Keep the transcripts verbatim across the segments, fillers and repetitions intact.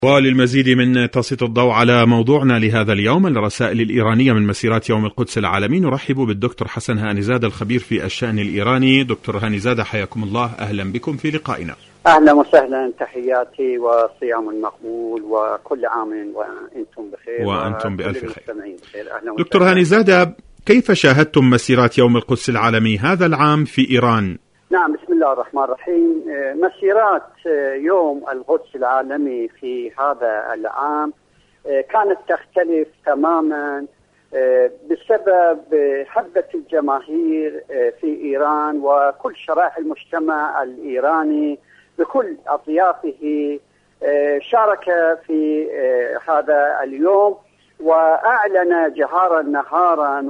وللمزيد من تسليط الضوء على موضوعنا لهذا اليوم الرسائل الإيرانية من مسيرات يوم القدس العالمي، نرحب بالدكتور حسن هانيزاد الخبير في الشأن الإيراني. دكتور هانيزاد، حياكم الله، أهلا بكم في لقائنا. أهلا وسهلا، تحياتي وصيام مقبول وكل عام وأنتم بخير وأنتم بألف خير. بخير. دكتور هانيزاد، كيف شاهدتم مسيرات يوم القدس العالمي هذا العام في إيران؟ نعم، بسم الله الرحمن الرحيم. مسيرات يوم القدس العالمي في هذا العام كانت تختلف تماما بسبب حبة الجماهير في إيران وكل شرائح المجتمع الإيراني بكل أطيافه شارك في هذا اليوم، وأعلن جهارا نهارا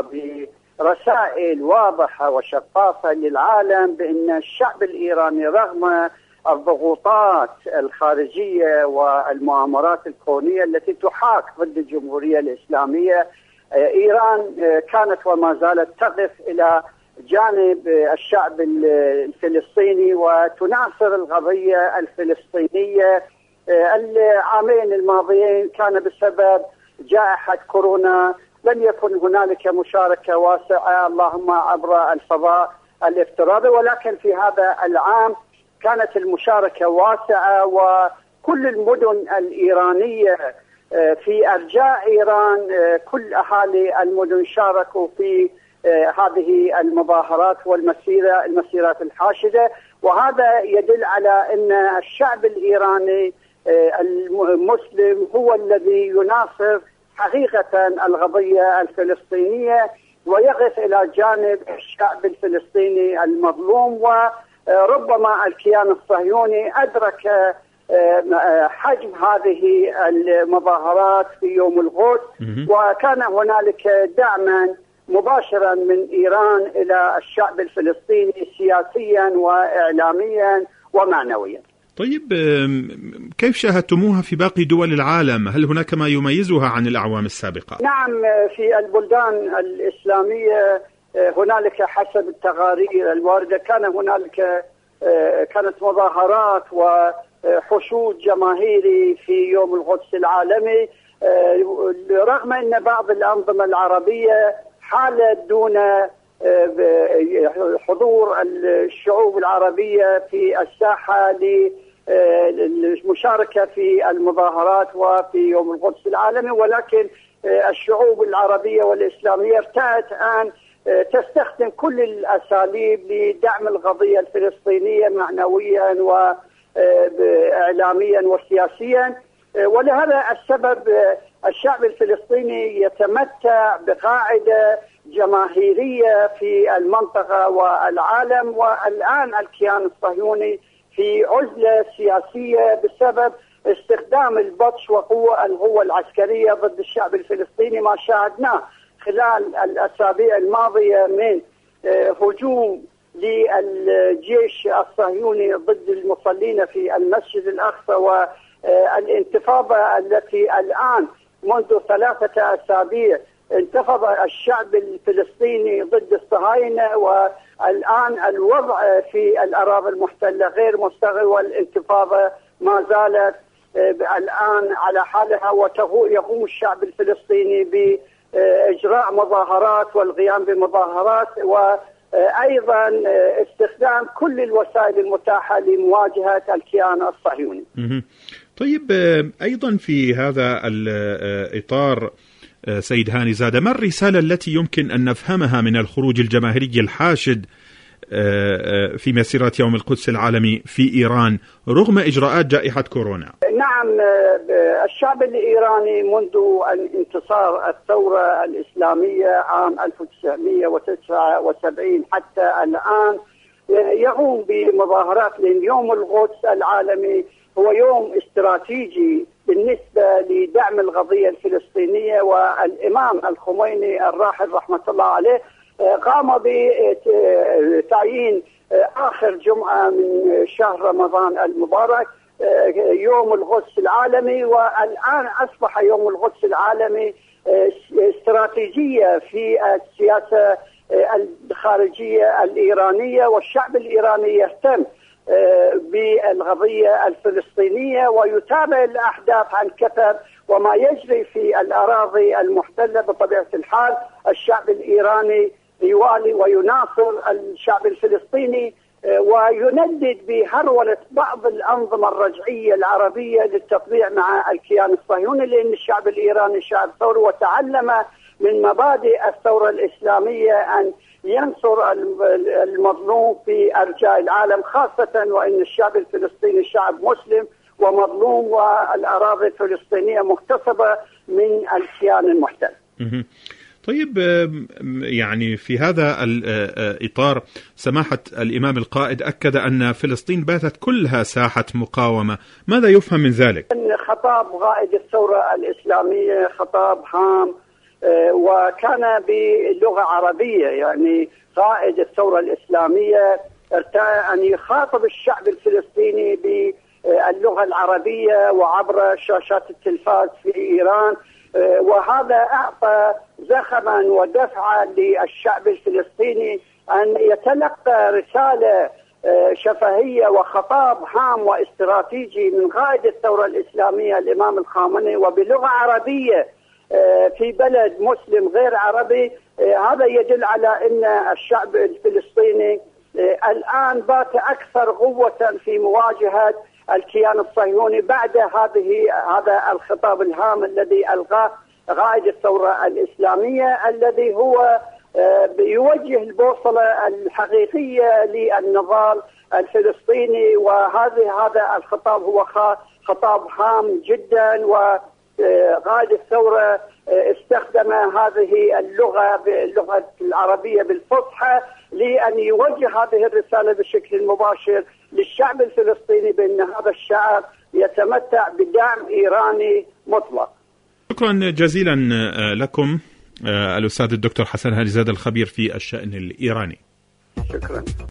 وبرسائل واضحة وشفافة للعالم بأن الشعب الإيراني رغم الضغوطات الخارجية والمؤامرات الكونية التي تحاك ضد الجمهورية الإسلامية، إيران كانت وما زالت تقف إلى جانب الشعب الفلسطيني وتناصر القضية الفلسطينية. العامين الماضيين كان بسبب جائحة كورونا لم يكن هنالك مشاركة واسعة اللهم عبر الفضاء الافتراضي، ولكن في هذا العام كانت المشاركة واسعة، وكل المدن الإيرانية في أرجاء إيران كل أهالي المدن شاركوا في هذه المظاهرات والمسيرة المسيرات الحاشدة، وهذا يدل على أن الشعب الإيراني المسلم هو الذي يناصر حقيقة القضية الفلسطينية ويقف إلى جانب الشعب الفلسطيني المظلوم. وربما الكيان الصهيوني أدرك حجم هذه المظاهرات في يوم القدس، وكان هنالك دعما مباشرا من إيران إلى الشعب الفلسطيني سياسيا وإعلاميا ومعنويا. طيب، كيف شاهدتموها في باقي دول العالم؟ هل هناك ما يميزها عن الأعوام السابقة؟ نعم، في البلدان الإسلامية هنالك حسب التقارير الواردة كان هنالك كانت مظاهرات وحشود جماهيري في يوم القدس العالمي، رغم أن بعض الأنظمة العربية حالت دون حضور الشعوب العربية في الساحة للمشاركة في المظاهرات وفي يوم القدس العالمي، ولكن الشعوب العربية والإسلامية ارتأت أن تستخدم كل الأساليب لدعم القضية الفلسطينية معنويا وإعلاميا وسياسيا، ولهذا السبب الشعب الفلسطيني يتمتع بقاعدة جماهيرية في المنطقة والعالم، والآن الكيان الصهيوني في عزلة سياسية بسبب استخدام البطش وقوة القوة العسكرية ضد الشعب الفلسطيني، ما شاهدناه خلال الأسابيع الماضية من هجوم للجيش الصهيوني ضد المصلين في المسجد الأقصى، والانتفاضة التي الآن منذ ثلاثة أسابيع انتفض الشعب الفلسطيني ضد الصهاينة، والآن الوضع في الأراضي المحتلة غير مستقر، والانتفاضة ما زالت الآن على حالها، ويقوم الشعب الفلسطيني بإجراء مظاهرات والقيام بمظاهرات، وأيضا استخدام كل الوسائل المتاحة لمواجهة الكيان الصهيوني. طيب، أيضا في هذا الإطار سيد هانيزاد، ما الرسالة التي يمكن أن نفهمها من الخروج الجماهيري الحاشد في مسيرة يوم القدس العالمي في إيران رغم إجراءات جائحة كورونا؟ نعم، الشعب الإيراني منذ انتصار الثورة الإسلامية عام ألف وتسعمئة وتسعة وسبعين حتى الآن يقوم بمظاهرات، لأن يوم القدس العالمي هو يوم استراتيجي بالنسبة لدعم القضية الفلسطينية، والإمام الخميني الراحل رحمة الله عليه قام بتعيين آخر جمعة من شهر رمضان المبارك يوم القدس العالمي، والآن أصبح يوم القدس العالمي استراتيجية في السياسة الخارجية الإيرانية، والشعب الإيراني يهتم بالقضية الفلسطينية ويتابع الأحداث عن كثب وما يجري في الأراضي المحتلة. بطبيعة الحال الشعب الإيراني يوالي ويناصر الشعب الفلسطيني ويندد بهرولة بعض الأنظمة الرجعية العربية للتطبيع مع الكيان الصهيوني، لأن الشعب الإيراني شعب ثوري وتعلم من مبادئ الثورة الإسلامية أن ينصر المظلوم في أرجاء العالم، خاصة وأن الشعب الفلسطيني شعب مسلم ومظلوم والأراضي الفلسطينية مغتصبة من الكيان المحتل. طيب، يعني في هذا الإطار سماحة الإمام القائد أكد أن فلسطين باتت كلها ساحة مقاومة، ماذا يفهم من ذلك؟ خطاب قائد الثورة الإسلامية خطاب هام وكان بلغة عربية، يعني قائد الثورة الإسلامية ارتأى أن يخاطب الشعب الفلسطيني باللغة العربية وعبر شاشات التلفاز في إيران، وهذا أعطى زخما ودفعا للشعب الفلسطيني أن يتلقى رسالة شفهية وخطاب هام واستراتيجي من قائد الثورة الإسلامية الإمام الخامنئي وبلغة عربية في بلد مسلم غير عربي. هذا يدل على أن الشعب الفلسطيني الآن بات أكثر قوة في مواجهة الكيان الصهيوني بعد هذه هذا الخطاب الهام الذي ألقاه قائد الثورة الإسلامية، الذي هو يوجه البوصلة الحقيقية للنضال الفلسطيني. وهذا هذا الخطاب هو خطاب هام جدا، وقائد الثورة استخدم هذه اللغة باللغة العربية بالفصحى لأن يوجه هذه الرسالة بشكل مباشر للشعب الفلسطيني بأن هذا الشعب يتمتع بدعم إيراني مطلق. شكرا جزيلا لكم الأستاذ الدكتور حسن هاني زادة الخبير في الشأن الإيراني. شكرا.